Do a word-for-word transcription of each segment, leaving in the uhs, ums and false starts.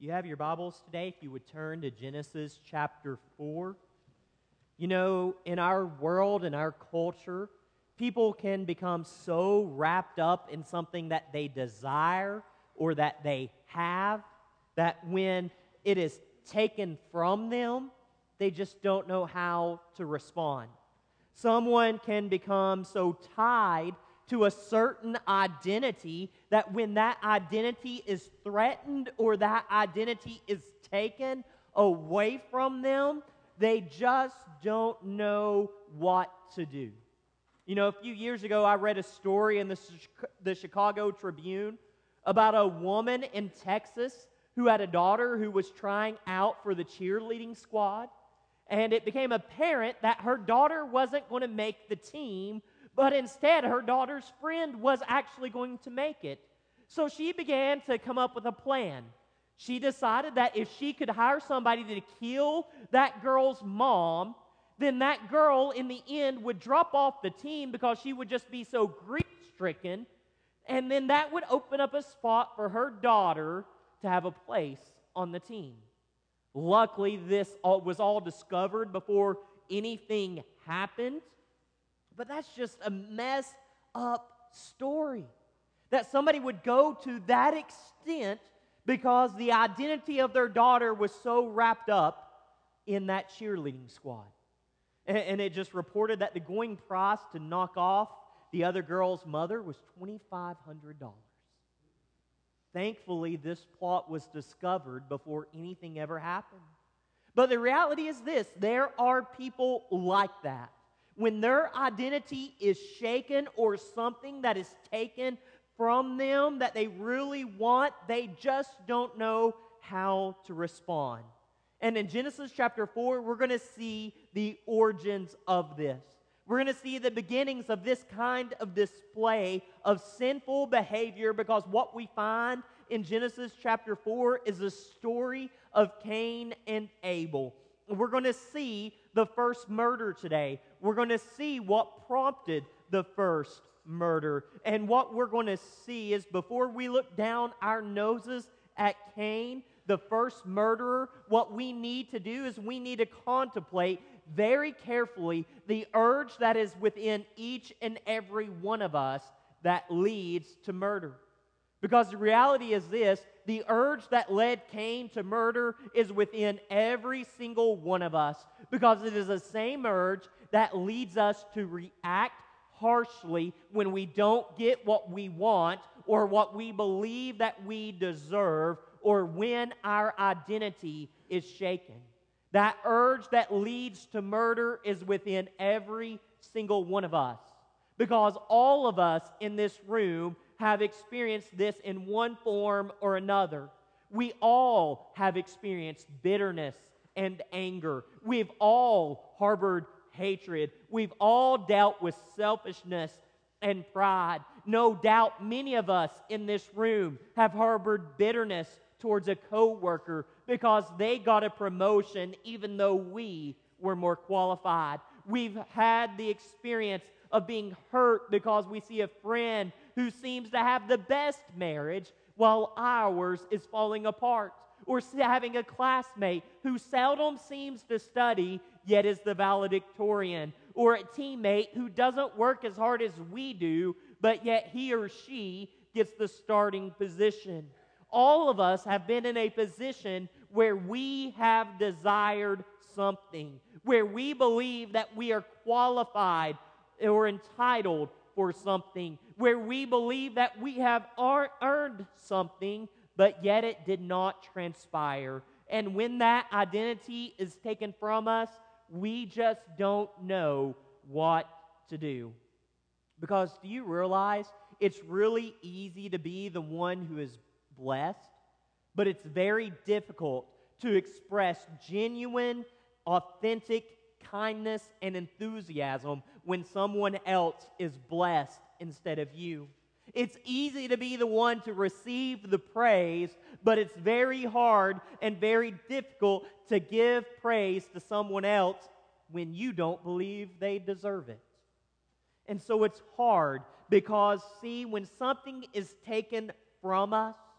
you have your Bibles today, if you would turn to Genesis chapter four. You know, in our world, in our culture, people can become so wrapped up in something that they desire or that they have, that when it is taken from them, they just don't know how to respond. Someone can become so tied to a certain identity that when that identity is threatened or that identity is taken away from them, they just don't know what to do. You know, a few years ago, I read a story in the, the Chicago Tribune about a woman in Texas who had a daughter who was trying out for the cheerleading squad. And it became apparent that her daughter wasn't going to make the team, but instead her daughter's friend was actually going to make it. So she began to come up with a plan. She decided that if she could hire somebody to kill that girl's mom, then that girl in the end would drop off the team because she would just be so grief-stricken, and then that would open up a spot for her daughter to have a place on the team. Luckily, this all, was all discovered before anything happened. But that's just a messed up story. That somebody would go to that extent because the identity of their daughter was so wrapped up in that cheerleading squad. And, and it just reported that the going price to knock off the other girl's mother was twenty-five hundred dollars. Thankfully, this plot was discovered before anything ever happened. But the reality is this: there are people like that. When their identity is shaken or something that is taken from them that they really want, they just don't know how to respond. And in Genesis chapter four, we're going to see the origins of this. We're going to see the beginnings of this kind of display of sinful behavior, because what we find in Genesis chapter four is a story of Cain and Abel. We're going to see the first murder today. We're going to see what prompted the first murder. And what we're going to see is, before we look down our noses at Cain, the first murderer, what we need to do is we need to contemplate very carefully the urge that is within each and every one of us that leads to murder. Because the reality is this: the urge that led Cain to murder is within every single one of us, because it is the same urge that leads us to react harshly when we don't get what we want or what we believe that we deserve, or when our identity is shaken. That urge that leads to murder is within every single one of us, because all of us in this room have experienced this in one form or another. We all have experienced bitterness and anger. We've all harbored hatred. We've all dealt with selfishness and pride. No doubt many of us in this room have harbored bitterness towards a coworker because they got a promotion even though we were more qualified. We've had the experience of being hurt because we see a friend who seems to have the best marriage while ours is falling apart. Or having a classmate who seldom seems to study yet is the valedictorian. Or a teammate who doesn't work as hard as we do, but yet he or she gets the starting position. All of us have been in a position where we have desired something, where we believe that we are qualified or entitled for something, where we believe that we have earned something, but yet it did not transpire. And when that identity is taken from us, we just don't know what to do. Because do you realize it's really easy to be the one who is blessed, but it's very difficult to express genuine, authentic kindness and enthusiasm when someone else is blessed instead of you. It's easy to be the one to receive the praise, but it's very hard and very difficult to give praise to someone else when you don't believe they deserve it. And so it's hard because, see, when something is taken from us,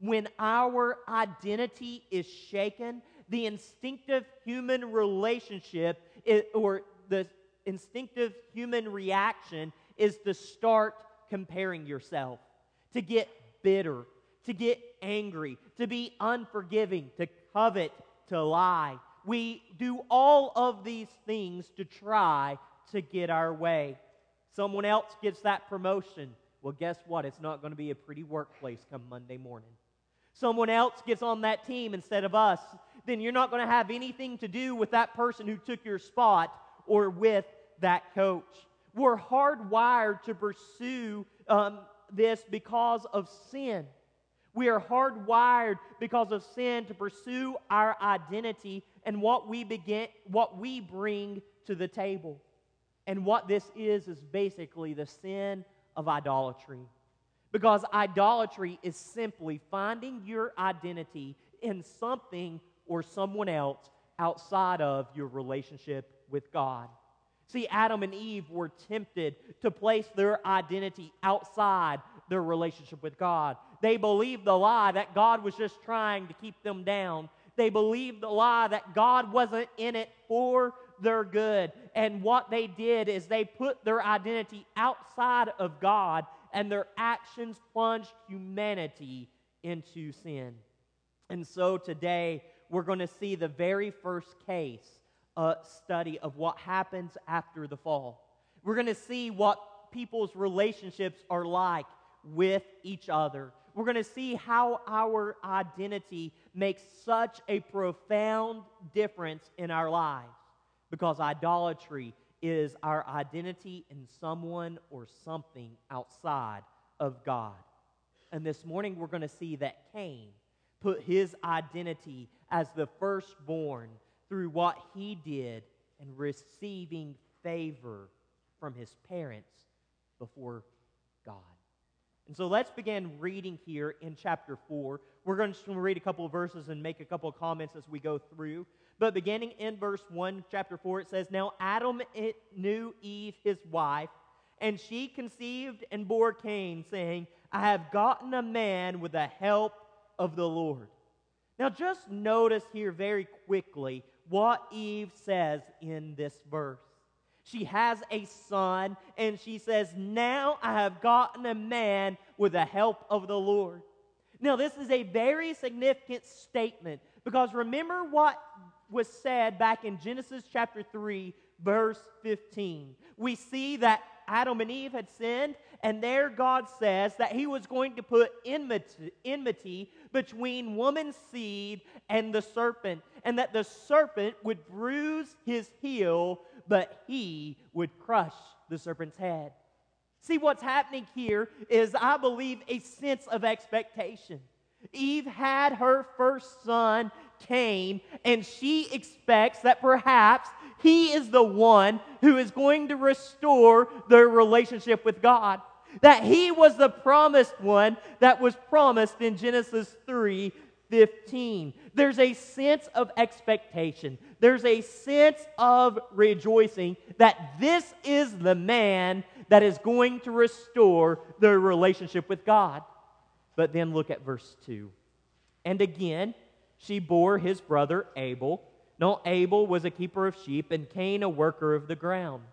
When our identity is shaken, the instinctive human relationship is, or the instinctive human reaction is to start comparing yourself, to get bitter, to get angry, to be unforgiving, to covet, to lie. We do all of these things to try to get our way. Someone else gets that promotion. Well, guess what? It's not going to be a pretty workplace come Monday morning. Someone else gets on that team instead of us, then you're not going to have anything to do with that person who took your spot or with that coach. We're hardwired to pursue um, this because of sin. We are hardwired because of sin to pursue our identity and what we begin, what we bring to the table. And what this is is basically the sin of idolatry. Because idolatry is simply finding your identity in something or someone else outside of your relationship with God. See, Adam and Eve were tempted to place their identity outside their relationship with God. They believed the lie that God was just trying to keep them down. They believed the lie that God wasn't in it for their good. And what they did is they put their identity outside of God, and their actions plunged humanity into sin. And so today, we're going to see the very first case uh, study of what happens after the fall. We're going to see what people's relationships are like with each other. We're going to see how our identity makes such a profound difference in our lives. Because idolatry is our identity in someone or something outside of God. And this morning we're going to see that Cain put his identity as the firstborn through what he did and receiving favor from his parents before God. And so let's begin reading here in chapter four. We're going to read a couple of verses and make a couple of comments as we go through. But beginning in verse one, chapter four, it says, Now Adam knew Eve, his wife, and she conceived and bore Cain, saying, I have gotten a man with the help of the Lord. Now just notice here very quickly what Eve says in this verse. She has a son, and she says, Now I have gotten a man with the help of the Lord. Now this is a very significant statement, because remember what was said back in Genesis chapter three, verse fifteen. We see that Adam and Eve had sinned, and there God says that He was going to put enmity, enmity between woman's seed and the serpent, and that the serpent would bruise his heel, but he would crush the serpent's head. See, what's happening here is, I believe, a sense of expectation. Eve had her first son, Cain, and she expects that perhaps he is the one who is going to restore their relationship with God. That he was the promised one that was promised in Genesis three fifteen. There's a sense of expectation. There's a sense of rejoicing that this is the man that is going to restore their relationship with God. But then look at verse two. And again, she bore his brother Abel. Now Abel was a keeper of sheep, and Cain a worker of the ground.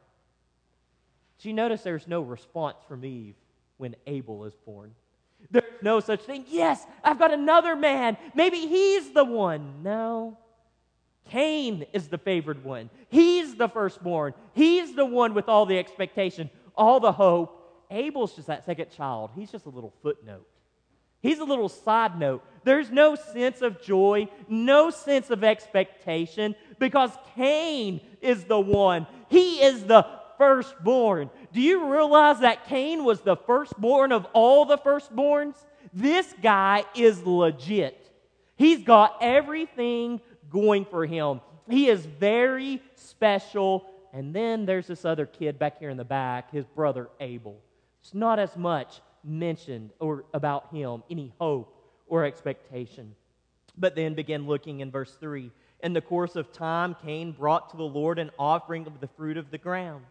So you notice there's no response from Eve when Abel is born. There's no such thing. Yes, I've got another man. Maybe he's the one. No. Cain is the favored one. He's the firstborn. He's the one with all the expectation, all the hope. Abel's just that second child. He's just a little footnote. He's a little side note. There's no sense of joy, no sense of expectation, because Cain is the one. He is the firstborn. Do you realize that Cain was the firstborn of all the firstborns? This guy is legit. He's got everything going for him. He is very special. And then there's this other kid back here in the back, his brother Abel. It's not as much mentioned or about him, any hope or expectation. But then begin looking in verse three. In the course of time, Cain brought to the Lord an offering of the fruit of the ground.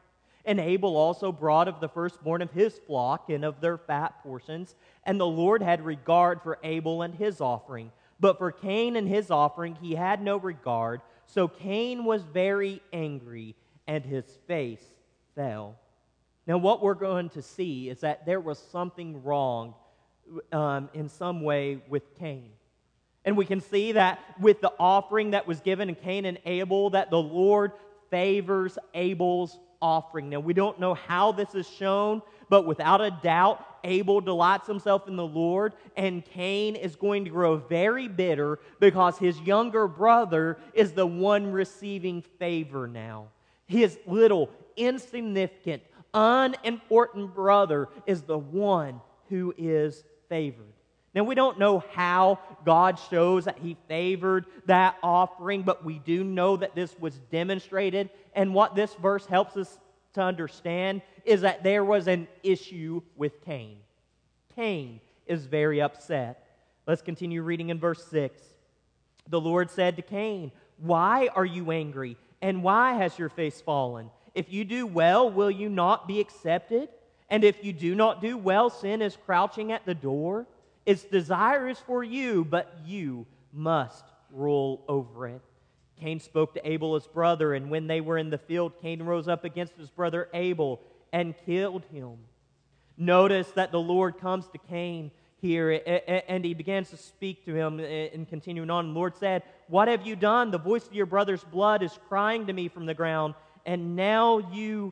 And Abel also brought of the firstborn of his flock and of their fat portions. And the Lord had regard for Abel and his offering. But for Cain and his offering he had no regard. So Cain was very angry, and his face fell. Now what we're going to see is that there was something wrong um, in some way with Cain. And we can see that with the offering that was given in Cain and Abel, that the Lord favors Abel's offering. Now, we don't know how this is shown, but without a doubt, Abel delights himself in the Lord, and Cain is going to grow very bitter because his younger brother is the one receiving favor now. His little, insignificant, unimportant brother is the one who is favored. Now, we don't know how God shows that He favored that offering, but we do know that this was demonstrated. And what this verse helps us to understand is that there was an issue with Cain. Cain is very upset. Let's continue reading in verse six. The Lord said to Cain, "Why are you angry, and why has your face fallen? If you do well, will you not be accepted? And if you do not do well, sin is crouching at the door. Its desire is for you, but you must rule over it." Cain spoke to Abel his brother, and when they were in the field, Cain rose up against his brother Abel and killed him. Notice that the Lord comes to Cain here, and he begins to speak to him, and continuing on. The Lord said, "What have you done? The voice of your brother's blood is crying to me from the ground, and now you...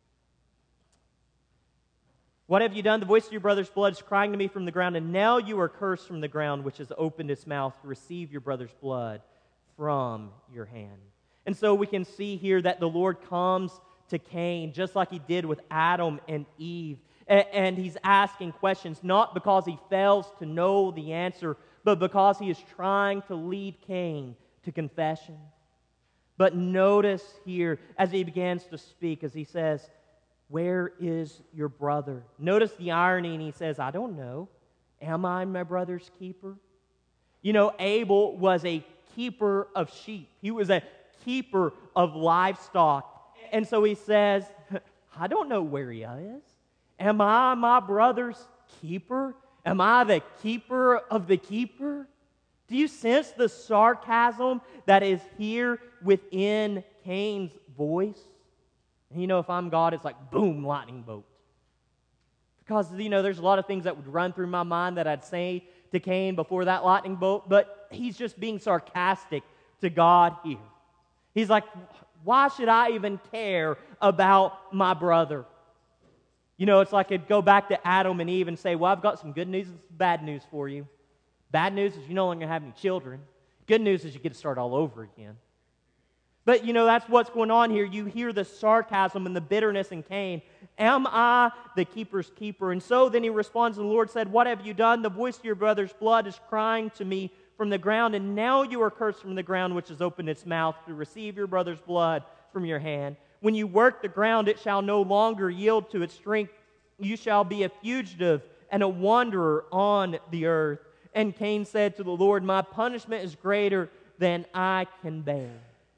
What have you done? The voice of your brother's blood is crying to me from the ground, and now you are cursed from the ground, which has opened its mouth to receive your brother's blood from your hand." And so we can see here that the Lord comes to Cain, just like He did with Adam and Eve, and He's asking questions, not because He fails to know the answer, but because He is trying to lead Cain to confession. But notice here, as He begins to speak, as He says, "Where is your brother?" Notice the irony, and he says, "I don't know. Am I my brother's keeper?" You know, Abel was a keeper of sheep. He was a keeper of livestock. And so he says, "I don't know where he is. Am I my brother's keeper? Am I the keeper of the keeper?" Do you sense the sarcasm that is here within Cain's voice? And you know, if I'm God, it's like, boom, lightning bolt. Because, you know, there's a lot of things that would run through my mind that I'd say to Cain before that lightning bolt, but he's just being sarcastic to God here. He's like, why should I even care about my brother? You know, it's like I'd go back to Adam and Eve and say, well, I've got some good news and some bad news for you. Bad news is you no longer have any children. Good news is you get to start all over again. But, you know, that's what's going on here. You hear the sarcasm and the bitterness in Cain. Am I the keeper's keeper? And so then he responds, and the Lord said, "What have you done? The voice of your brother's blood is crying to me from the ground, and now you are cursed from the ground, which has opened its mouth to receive your brother's blood from your hand. When you work the ground, it shall no longer yield to its strength. You shall be a fugitive and a wanderer on the earth." And Cain said to the Lord, "My punishment is greater than I can bear."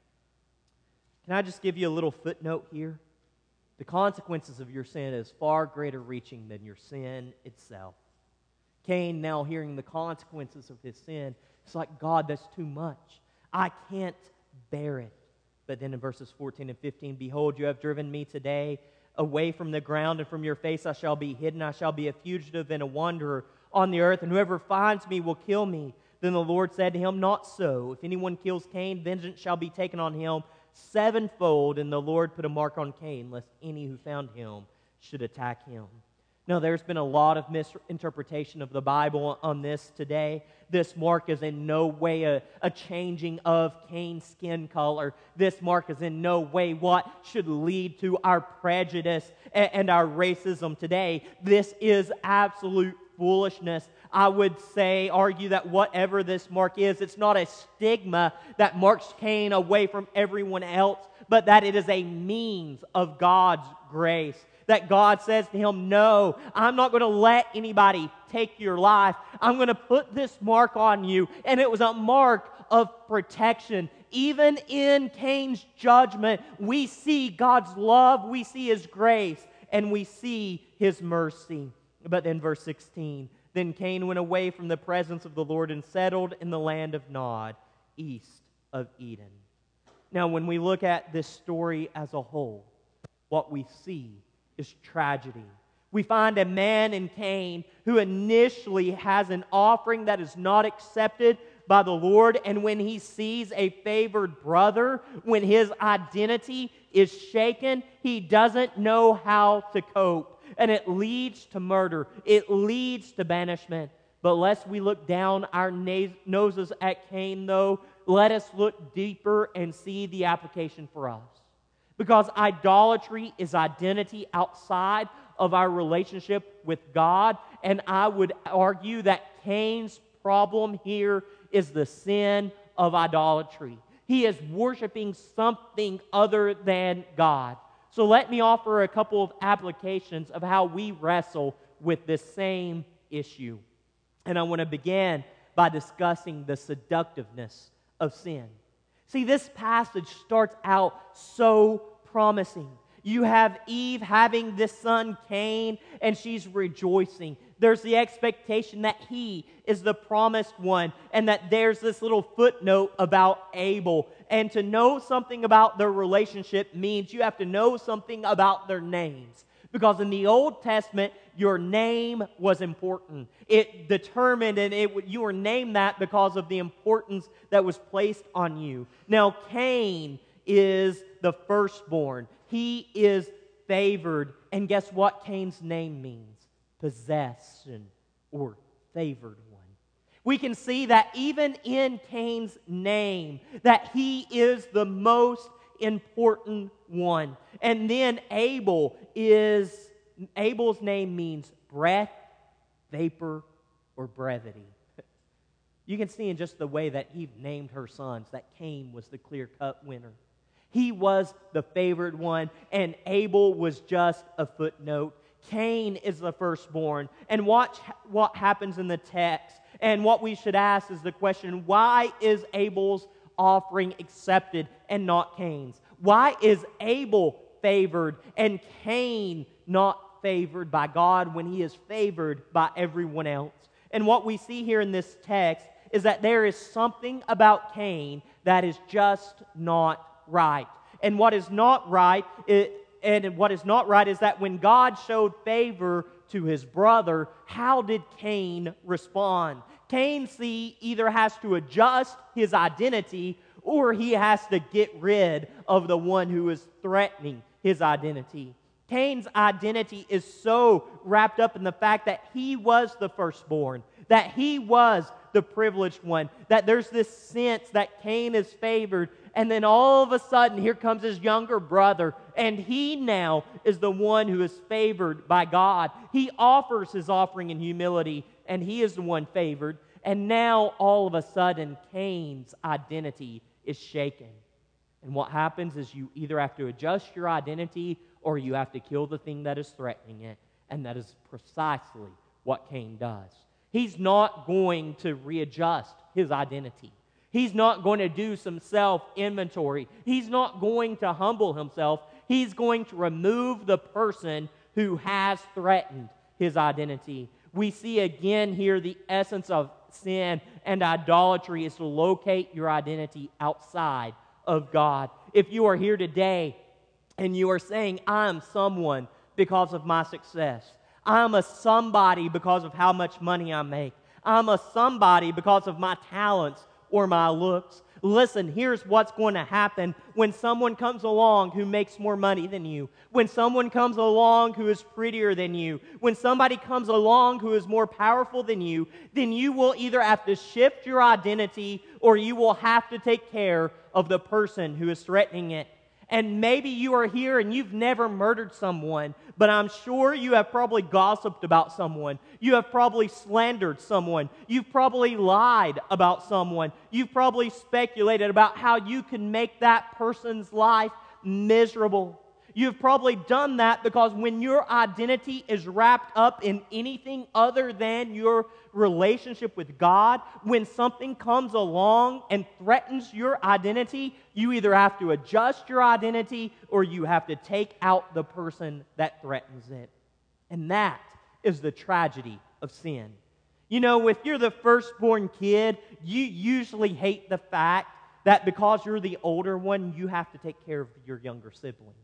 Can I just give you a little footnote here? The consequences of your sin is far greater reaching than your sin itself. Cain, now hearing the consequences of his sin, it's like, God, that's too much. I can't bear it. But then in verses fourteen and fifteen, "Behold, you have driven me today away from the ground, and from your face I shall be hidden. I shall be a fugitive and a wanderer on the earth, and whoever finds me will kill me." Then the Lord said to him, "Not so. If anyone kills Cain, vengeance shall be taken on him sevenfold." And the Lord put a mark on Cain, lest any who found him should attack him. Now, there's been a lot of misinterpretation of the Bible on this today. This mark is in no way a, a changing of Cain's skin color. This mark is in no way what should lead to our prejudice and, and our racism today. This is absolute foolishness. I would say, argue that whatever this mark is, it's not a stigma that marks Cain away from everyone else, but that it is a means of God's grace. That God says to him, "No, I'm not going to let anybody take your life. I'm going to put this mark on you." And it was a mark of protection. Even in Cain's judgment, we see God's love, we see His grace, and we see His mercy. But then verse sixteen, then Cain went away from the presence of the Lord and settled in the land of Nod, east of Eden. Now, when we look at this story as a whole, what we see is tragedy. We find a man in Cain who initially has an offering that is not accepted by the Lord, and when he sees a favored brother, when his identity is shaken, he doesn't know how to cope, and it leads to murder. It leads to banishment. But lest we look down our noses at Cain, though, let us look deeper and see the application for us. Because idolatry is identity outside of our relationship with God, and I would argue that Cain's problem here is the sin of idolatry. He is worshiping something other than God. So let me offer a couple of applications of how we wrestle with this same issue. And I want to begin by discussing the seductiveness of sin. See, this passage starts out so promising. You have Eve having this son Cain, and she's rejoicing. There's the expectation that he is the promised one, and that there's this little footnote about Abel. And to know something about their relationship means you have to know something about their names. Because in the Old Testament, your name was important. It determined, and it, you were named that because of the importance that was placed on you. Now, Cain is the firstborn. He is favored. And guess what Cain's name means? Possession or favored one. We can see that even in Cain's name, that he is the most important one. And then Abel is, Abel's name means breath, vapor, or brevity. You can see in just the way that Eve named her sons that Cain was the clear-cut winner. He was the favored one, and Abel was just a footnote. Cain is the firstborn. And watch what happens in the text. And what we should ask is the question, why is Abel's offering accepted and not Cain's? Why is Abel favored and Cain not favored by God when he is favored by everyone else? And what we see here in this text is that there is something about Cain that is just not right. And what is not right, it, and what is not right is that when God showed favor to his brother, how did Cain respond? Cain, see, either has to adjust his identity or he has to get rid of the one who is threatening his identity. Cain's identity is so wrapped up in the fact that he was the firstborn, that he was the privileged one, that there's this sense that Cain is favored, and then all of a sudden here comes his younger brother, and he now is the one who is favored by God. He offers his offering in humility, and he is the one favored, and now all of a sudden Cain's identity is shaken. And what happens is you either have to adjust your identity or you have to kill the thing that is threatening it. And that is precisely what Cain does. He's not going to readjust his identity. He's not going to do some self-inventory. He's not going to humble himself. He's going to remove the person who has threatened his identity. We see again here the essence of sin and idolatry is to locate your identity outside of God. If you are here today and you are saying, I'm someone because of my success. I'm a somebody because of how much money I make. I'm a somebody because of my talents or my looks. Listen, here's what's going to happen when someone comes along who makes more money than you, when someone comes along who is prettier than you, when somebody comes along who is more powerful than you, then you will either have to shift your identity or you will have to take care of the person who is threatening it. And maybe you are here and you've never murdered someone, but I'm sure you have probably gossiped about someone. You have probably slandered someone. You've probably lied about someone. You've probably speculated about how you can make that person's life miserable. You've probably done that because when your identity is wrapped up in anything other than your relationship with God, when something comes along and threatens your identity, you either have to adjust your identity or you have to take out the person that threatens it. And that is the tragedy of sin. You know, if you're the firstborn kid, you usually hate the fact that because you're the older one, you have to take care of your younger sibling.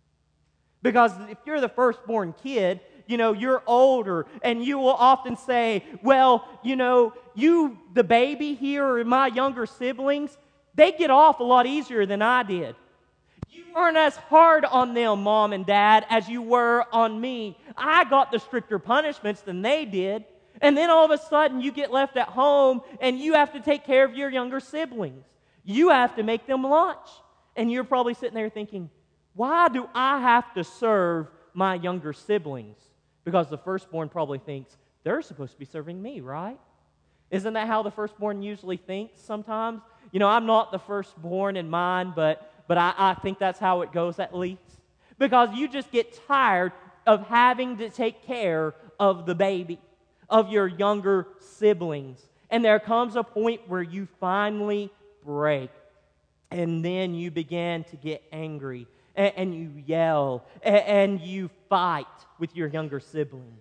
Because if you're the firstborn kid, you know, you're older, and you will often say, well, you know, you, the baby here, or my younger siblings, they get off a lot easier than I did. You weren't as hard on them, Mom and Dad, as you were on me. I got the stricter punishments than they did. And then all of a sudden, you get left at home, and you have to take care of your younger siblings. You have to make them lunch. And you're probably sitting there thinking, why do I have to serve my younger siblings? Because the firstborn probably thinks, they're supposed to be serving me, right? Isn't that how the firstborn usually thinks sometimes? You know, I'm not the firstborn in mine, but, but I, I think that's how it goes at least. Because you just get tired of having to take care of the baby, of your younger siblings. And there comes a point where you finally break. And then you begin to get angry. And, and you yell. And, and you fight with your younger sibling.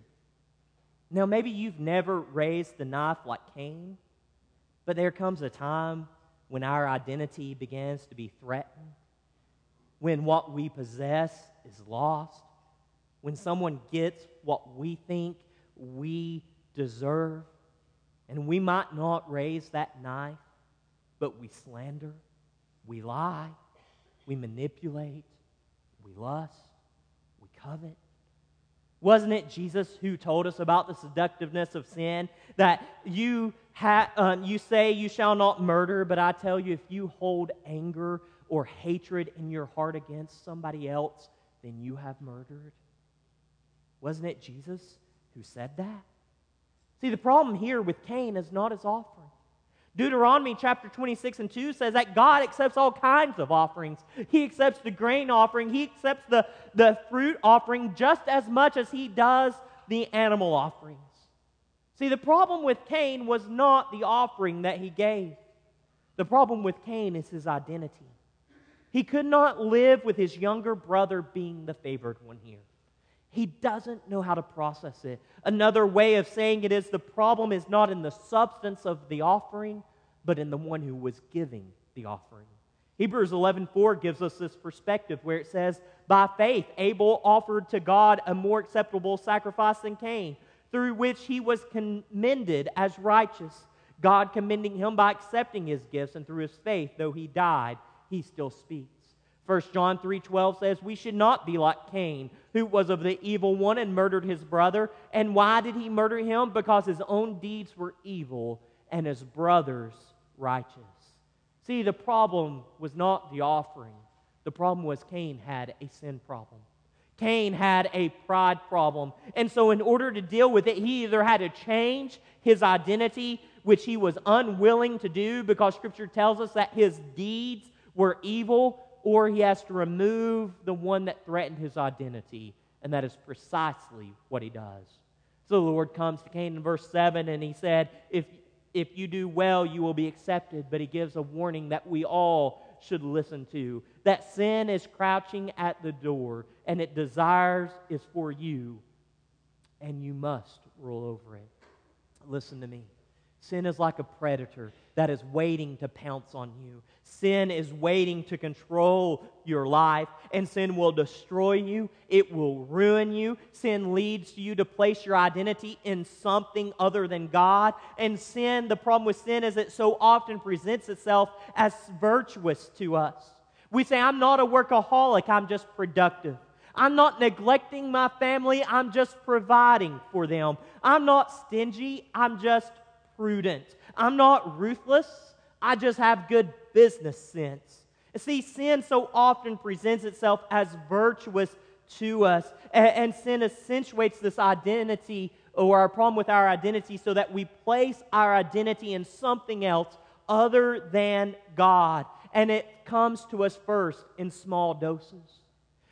Now, maybe you've never raised the knife like Cain. But there comes a time when our identity begins to be threatened. When what we possess is lost. When someone gets what we think we deserve. And we might not raise that knife, but we slander, we lie, we manipulate, we lust, we covet. Wasn't it Jesus who told us about the seductiveness of sin? That you, ha- uh, you say you shall not murder, but I tell you, if you hold anger or hatred in your heart against somebody else, then you have murdered. Wasn't it Jesus who said that? See, the problem here with Cain is not his offering. Deuteronomy chapter twenty-six and two says that God accepts all kinds of offerings. He accepts the grain offering. He accepts the, the fruit offering just as much as he does the animal offerings. See, the problem with Cain was not the offering that he gave. The problem with Cain is his identity. He could not live with his younger brother being the favored one here. He doesn't know how to process it. Another way of saying it is the problem is not in the substance of the offering, but in the one who was giving the offering. Hebrews eleven four gives us this perspective where it says, by faith Abel offered to God a more acceptable sacrifice than Cain, through which he was commended as righteous, God commending him by accepting his gifts, and through his faith, though he died, he still speaks. First John three twelve says, we should not be like Cain, who was of the evil one and murdered his brother. And why did he murder him? Because his own deeds were evil and his brother's righteous. See, the problem was not the offering. The problem was Cain had a sin problem. Cain had a pride problem. And so in order to deal with it, he either had to change his identity, which he was unwilling to do because Scripture tells us that his deeds were evil, or he has to remove the one that threatened his identity, and that is precisely what he does. So the Lord comes to Cain in verse seven, and he said, if, if you do well, you will be accepted. But he gives a warning that we all should listen to, that sin is crouching at the door, and it desires is for you, and you must rule over it. Listen to me. Sin is like a predator that is waiting to pounce on you. Sin is waiting to control your life, and sin will destroy you. It will ruin you. Sin leads you to place your identity in something other than God. And sin, the problem with sin is it so often presents itself as virtuous to us. We say, I'm not a workaholic, I'm just productive. I'm not neglecting my family, I'm just providing for them. I'm not stingy, I'm just prudent. I'm not ruthless, I just have good business sense. See, sin so often presents itself as virtuous to us, and, and sin accentuates this identity or our problem with our identity so that we place our identity in something else other than God, and it comes to us first in small doses.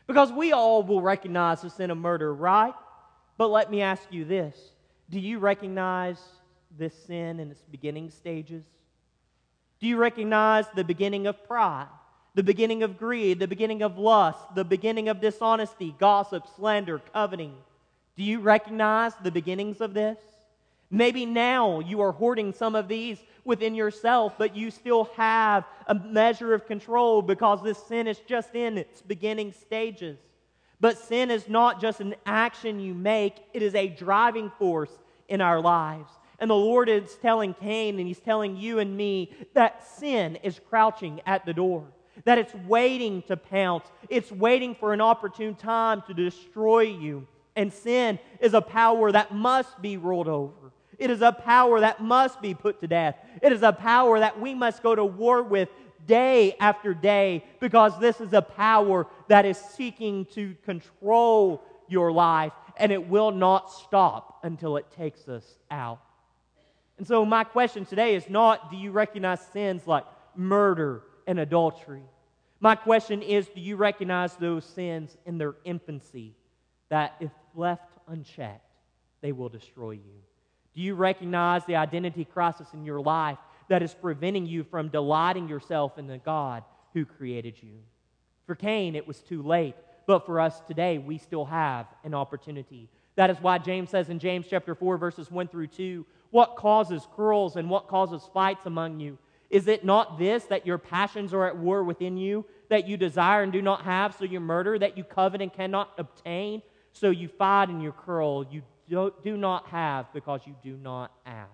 Because we all will recognize the sin of murder, right? But let me ask you this. Do you recognize this sin in its beginning stages? Do you recognize the beginning of pride, the beginning of greed, the beginning of lust, the beginning of dishonesty, gossip, slander, coveting? Do you recognize the beginnings of this? Maybe now you are hoarding some of these within yourself, but you still have a measure of control because this sin is just in its beginning stages. But sin is not just an action you make, it is a driving force in our lives. And the Lord is telling Cain, and He's telling you and me, that sin is crouching at the door, that it's waiting to pounce, it's waiting for an opportune time to destroy you. And sin is a power that must be ruled over. It is a power that must be put to death. It is a power that we must go to war with day after day, because this is a power that is seeking to control your life, and it will not stop until it takes us out. And so my question today is not, do you recognize sins like murder and adultery? My question is, do you recognize those sins in their infancy, that if left unchecked, they will destroy you? Do you recognize the identity crisis in your life that is preventing you from delighting yourself in the God who created you? For Cain, it was too late, but for us today, we still have an opportunity. That is why James says in James chapter four, verses one through two, what causes quarrels and what causes fights among you? Is it not this, that your passions are at war within you, that you desire and do not have, so you murder, that you covet and cannot obtain, so you fight and you quarrel, you do, do not have because you do not ask.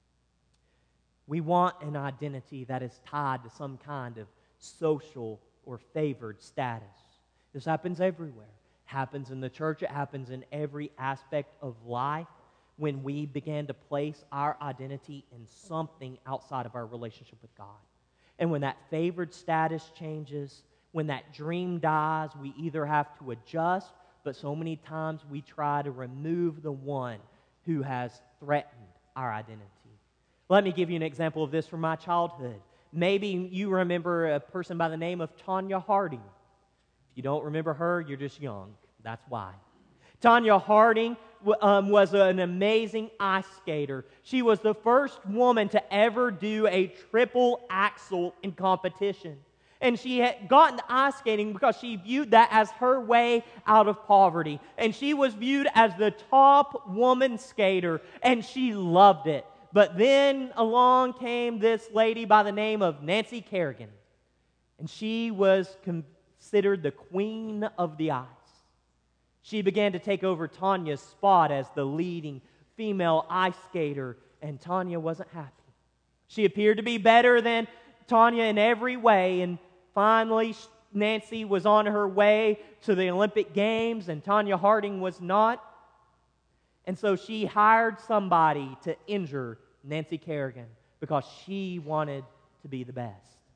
We want an identity that is tied to some kind of social or favored status. This happens everywhere. It happens in the church. It happens in every aspect of life when we begin to place our identity in something outside of our relationship with God. And when that favored status changes, when that dream dies, we either have to adjust, but so many times we try to remove the one who has threatened our identity. Let me give you an example of this from my childhood. Maybe you remember a person by the name of Tonya Harding. If you don't remember her, you're just young. That's why. Tonya Harding um, was an amazing ice skater. She was the first woman to ever do a triple axel in competition. And she had gotten ice skating because she viewed that as her way out of poverty. And she was viewed as the top woman skater, and she loved it. But then along came this lady by the name of Nancy Kerrigan. And she was considered the queen of the ice. She began to take over Tonya's spot as the leading female ice skater, and Tonya wasn't happy. She appeared to be better than Tonya in every way, and finally Nancy was on her way to the Olympic Games, and Tonya Harding was not. And so she hired somebody to injure Nancy Kerrigan because she wanted to be the best.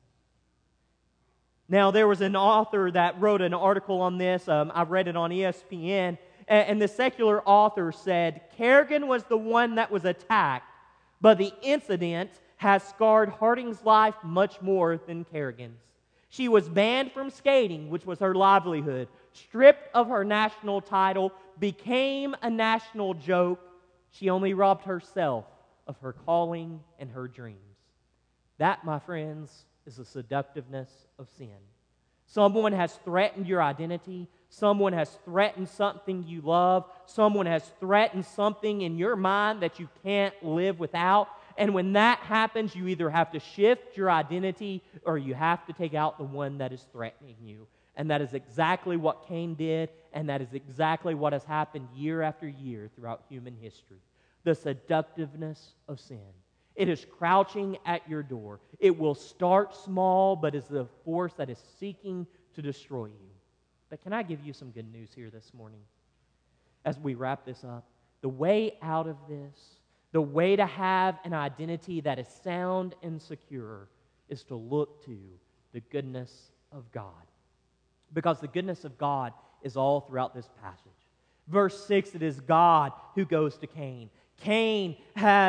Now, there was an author that wrote an article on this. Um, I read it on E S P N. And, and the secular author said, Kerrigan was the one that was attacked, but the incident has scarred Harding's life much more than Kerrigan's. She was banned from skating, which was her livelihood, stripped of her national title, became a national joke. She only robbed herself of her calling and her dreams. That, my friends, is the seductiveness of sin. Someone has threatened your identity. Someone has threatened something you love. Someone has threatened something in your mind that you can't live without. And when that happens, you either have to shift your identity or you have to take out the one that is threatening you. And that is exactly what Cain did, and that is exactly what has happened year after year throughout human history. The seductiveness of sin. It is crouching at your door. It will start small, but is the force that is seeking to destroy you. But can I give you some good news here this morning? As we wrap this up, the way out of this, the way to have an identity that is sound and secure, is to look to the goodness of God. Because the goodness of God is all throughout this passage. Verse six, it is God who goes to Cain. Cain has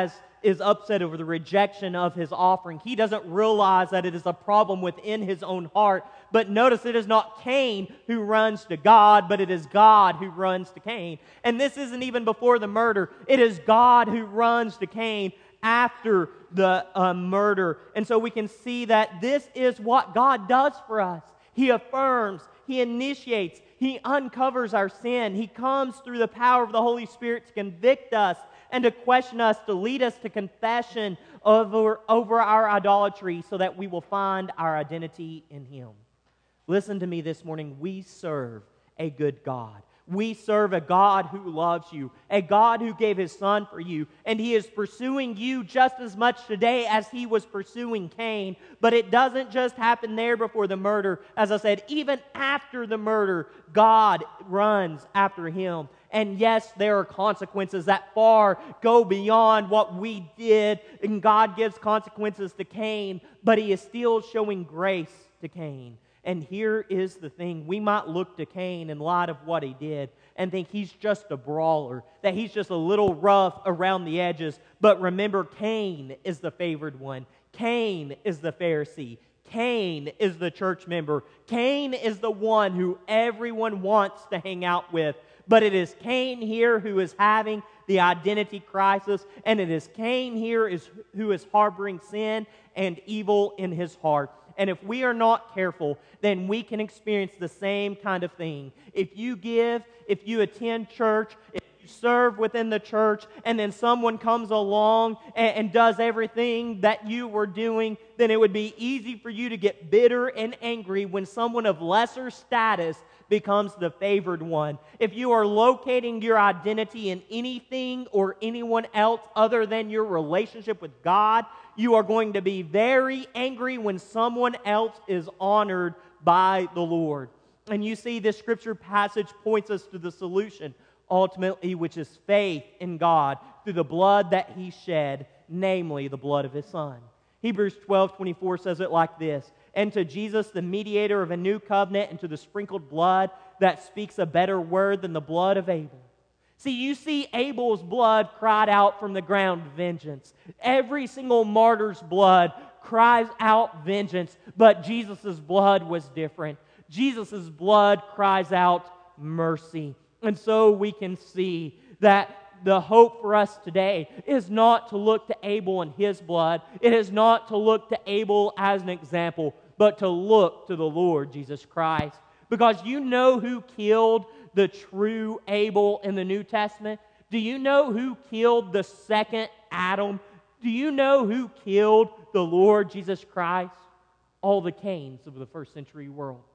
is upset over the rejection of his offering. He doesn't realize that it is a problem within his own heart. But notice it is not Cain who runs to God, but it is God who runs to Cain. And this isn't even before the murder. It is God who runs to Cain after the uh, murder. And so we can see that this is what God does for us. He affirms, He initiates, He uncovers our sin. He comes through the power of the Holy Spirit to convict us and to question us, to lead us to confession over, over our idolatry so that we will find our identity in Him. Listen to me this morning. We serve a good God. We serve a God who loves you, a God who gave His Son for you, and He is pursuing you just as much today as He was pursuing Cain. But it doesn't just happen there before the murder. As I said, even after the murder, God runs after him. And yes, there are consequences that far go beyond what we did, and God gives consequences to Cain, but He is still showing grace to Cain. And here is the thing. We might look to Cain in light of what he did and think he's just a brawler, that he's just a little rough around the edges. But remember, Cain is the favored one. Cain is the Pharisee. Cain is the church member. Cain is the one who everyone wants to hang out with. But it is Cain here who is having the identity crisis, and it is Cain here is, who is harboring sin and evil in his heart. And if we are not careful, then we can experience the same kind of thing. If you give, if you attend church, if you serve within the church, and then someone comes along and, and does everything that you were doing, then it would be easy for you to get bitter and angry when someone of lesser status becomes the favored one. If you are locating your identity in anything or anyone else other than your relationship with God, you are going to be very angry when someone else is honored by the Lord. And you see, this scripture passage points us to the solution, ultimately, which is faith in God through the blood that He shed, namely the blood of His Son. Hebrews twelve twenty-four says it like this: "And to Jesus, the mediator of a new covenant, and to the sprinkled blood that speaks a better word than the blood of Abel." See, you see Abel's blood cried out from the ground vengeance. Every single martyr's blood cries out vengeance, but Jesus' blood was different. Jesus' blood cries out mercy. And so we can see that the hope for us today is not to look to Abel and his blood. It is not to look to Abel as an example, but to look to the Lord Jesus Christ. Because you know who killed the true Abel in the New Testament? Do you know who killed the second Adam? Do you know who killed the Lord Jesus Christ? All the Cains of the first century world.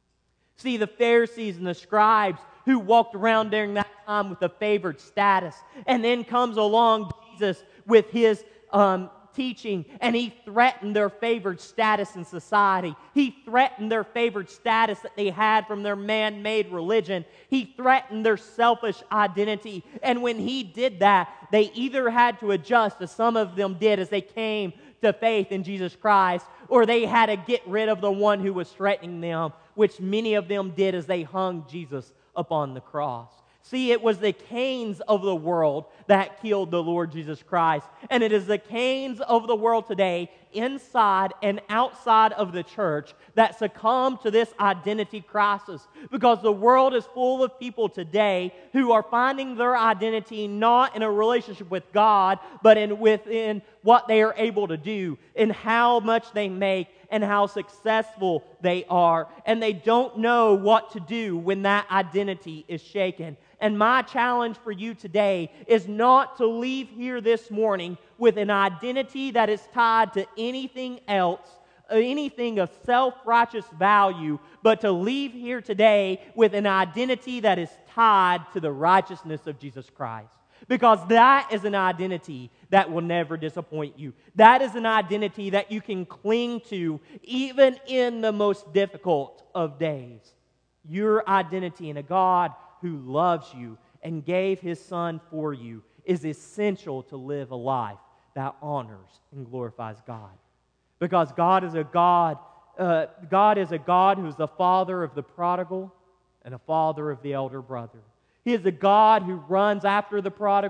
See, the Pharisees and the scribes who walked around during that time with a favored status, and then comes along Jesus with His um, teaching, and He threatened their favored status in society. He threatened their favored status that they had from their man-made religion. He threatened their selfish identity. And when He did that, they either had to adjust, as some of them did as they came to faith in Jesus Christ, or they had to get rid of the one who was threatening them, which many of them did as they hung Jesus upon the cross. See, it was the Cains of the world that killed the Lord Jesus Christ. And it is the Cains of the world today, inside and outside of the church, that succumb to this identity crisis. Because the world is full of people today who are finding their identity not in a relationship with God, but in within what they are able to do, in how much they make, and how successful they are. And they don't know what to do when that identity is shaken. And my challenge for you today is not to leave here this morning with an identity that is tied to anything else, anything of self-righteous value, but to leave here today with an identity that is tied to the righteousness of Jesus Christ. Because that is an identity that will never disappoint you. That is an identity that you can cling to even in the most difficult of days. Your identity in a God who loves you and gave His Son for you is essential to live a life that honors and glorifies God. Because God is a God, uh, God is a God who is the father of the prodigal and a father of the elder brother. He is a God who runs after the prodigal,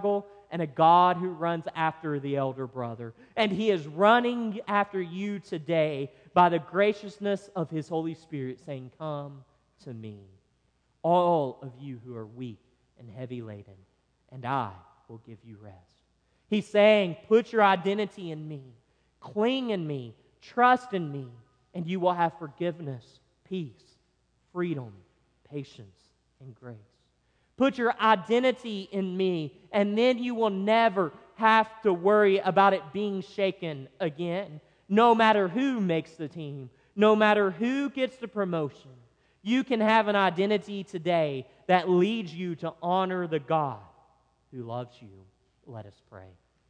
and a God who runs after the elder brother. And He is running after you today by the graciousness of His Holy Spirit, saying, "Come to me, all of you who are weak and heavy laden, and I will give you rest." He's saying, put your identity in me, cling in me, trust in me, and you will have forgiveness, peace, freedom, patience, and grace. Put your identity in me, and then you will never have to worry about it being shaken again. No matter who makes the team, no matter who gets the promotion, you can have an identity today that leads you to honor the God who loves you. Let us pray.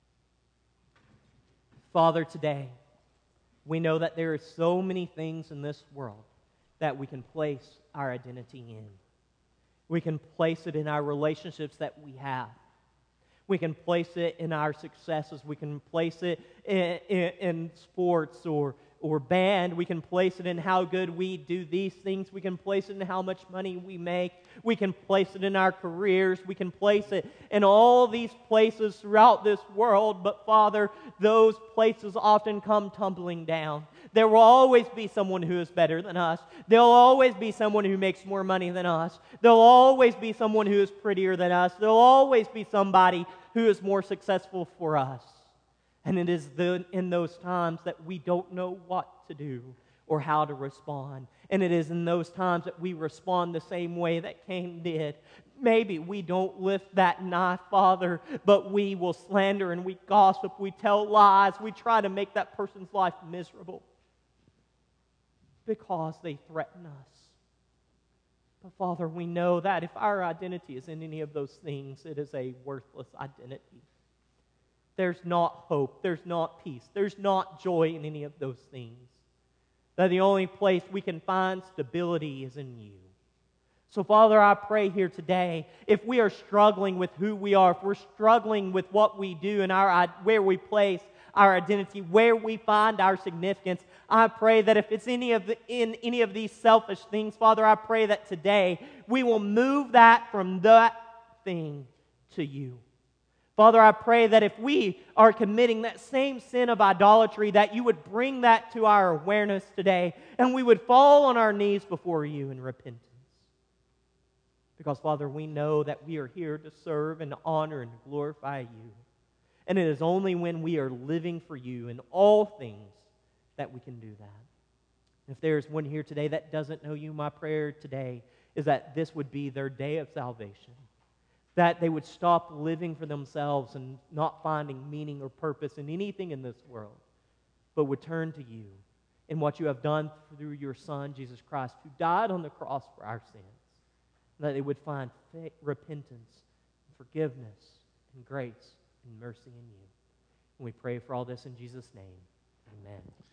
Father, today, we know that there are so many things in this world that we can place our identity in. We can place it in our relationships that we have. We can place it in our successes. We can place it in, in, in sports or, or band. We can place it in how good we do these things. We can place it in how much money we make. We can place it in our careers. We can place it in all these places throughout this world. But Father, those places often come tumbling down. There will always be someone who is better than us. There will always be someone who makes more money than us. There will always be someone who is prettier than us. There will always be somebody who is more successful for us. And it is the, in those times that we don't know what to do or how to respond. And it is in those times that we respond the same way that Cain did. Maybe we don't lift that knife, Father, but we will slander and we gossip, we tell lies, we try to make that person's life miserable because they threaten us. But Father, we know that if our identity is in any of those things, it is a worthless identity. There's not hope, there's not peace, there's not joy in any of those things. That the only place we can find stability is in you. So Father, I pray here today, if we are struggling with who we are, if we're struggling with what we do and our where we place our identity, where we find our significance, I pray that if it's any of the, in any of these selfish things, Father, I pray that today we will move that from that thing to you. Father, I pray that if we are committing that same sin of idolatry, that you would bring that to our awareness today, and we would fall on our knees before you in repentance. Because, Father, we know that we are here to serve and honor and glorify you. And it is only when we are living for you in all things that we can do that. If there is one here today that doesn't know you, my prayer today is that this would be their day of salvation. That they would stop living for themselves and not finding meaning or purpose in anything in this world, but would turn to you in what you have done through your Son, Jesus Christ, who died on the cross for our sins. That they would find faith, repentance, forgiveness, and grace and mercy in you. And we pray for all this in Jesus' name. Amen.